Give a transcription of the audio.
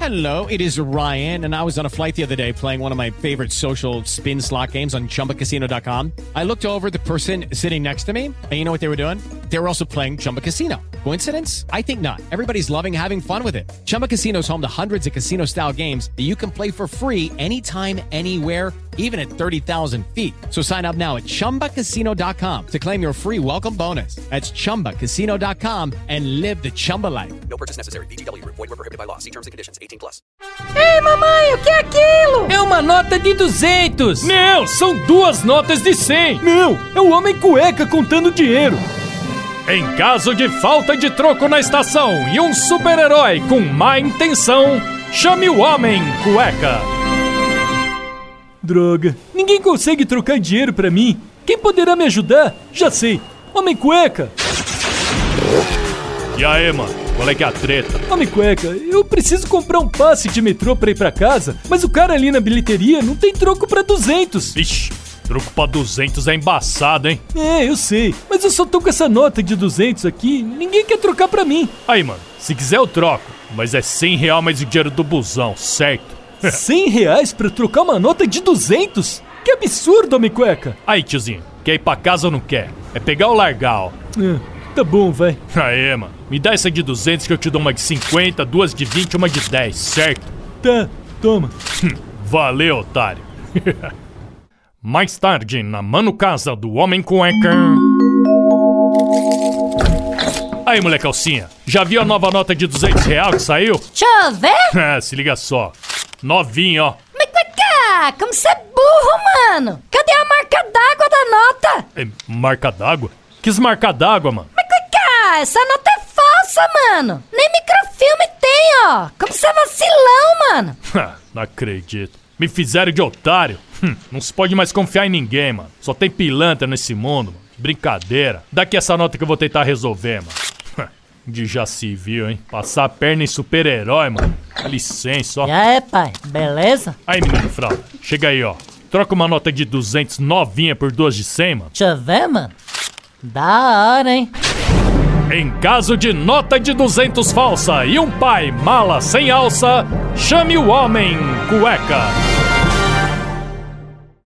Hello, it is Ryan, and I was on a flight the other day playing one of my favorite social spin slot games on ChumbaCasino.com. I looked over at the person sitting next to me, and you know what they were doing? They were also playing Chumba Casino. Coincidence? I think not. Everybody's loving having fun with it. Chumba Casino is home to hundreds of casino-style games that you can play for free anytime, anywhere, even at 30,000 feet. So sign up now at ChumbaCasino.com to claim your free welcome bonus. That's ChumbaCasino.com and live the Chumba life. No purchase necessary. VGW. Void where prohibited by law. See terms and conditions. 18+. Ei, mamãe, o que é aquilo? É uma nota de 200. Não, são 2 notas de 100. Não, é o Homem Cueca contando dinheiro. Em caso de falta de troco na estação e um super-herói com má intenção, chame o Homem Cueca. Droga, ninguém consegue trocar dinheiro pra mim. Quem poderá me ajudar? Já sei, Homem Cueca. E aí, mano, qual é que é a treta? Homem Cueca, eu preciso comprar um passe de metrô pra ir pra casa, mas o cara ali na bilheteria não tem troco pra 200. Ixi, troco pra 200 é embaçado, hein? É, eu sei, mas eu só tô com essa nota de 200 aqui, ninguém quer trocar pra mim. Aí, mano, se quiser eu troco, mas é R$100 mais o dinheiro do busão, certo? R$100 pra trocar uma nota de 200? Que absurdo, Homem Cueca. Aí, tiozinho, quer ir pra casa ou não quer? É pegar ou largar, ó. Tá bom, vai. Aê, mano, me dá essa de 200 que eu te dou uma de 50, 2 de 20 e uma de 10, certo? Tá, toma. Valeu, otário. Mais tarde, na Mano Casa do Homem Cueca. Aí, moleque calcinha, já viu a nova nota de R$200 que saiu? Deixa eu ver. Se liga só. Novinho, ó. Mas Cueca, como você é burro, mano. Cadê a marca d'água da nota? É marca d'água? Que marca d'água, mano? Mas Cueca, essa nota é falsa, mano. Nem microfilme tem, ó. Como você é vacilão, mano. Não acredito. Me fizeram de otário. Não se pode mais confiar em ninguém, mano. Só tem pilantra nesse mundo, mano. Brincadeira. Daqui essa nota que eu vou tentar resolver, mano. De já se viu, hein? Passar a perna em super-herói, mano. Dá licença, ó. E aí, pai? Beleza? Aí, menino fralda. Chega aí, ó. Troca uma nota de 200 novinha por 2 de 100, mano. Deixa eu ver, mano. Da hora, hein? Em caso de nota de 200 falsa e um pai mala sem alça, chame o Homem Cueca.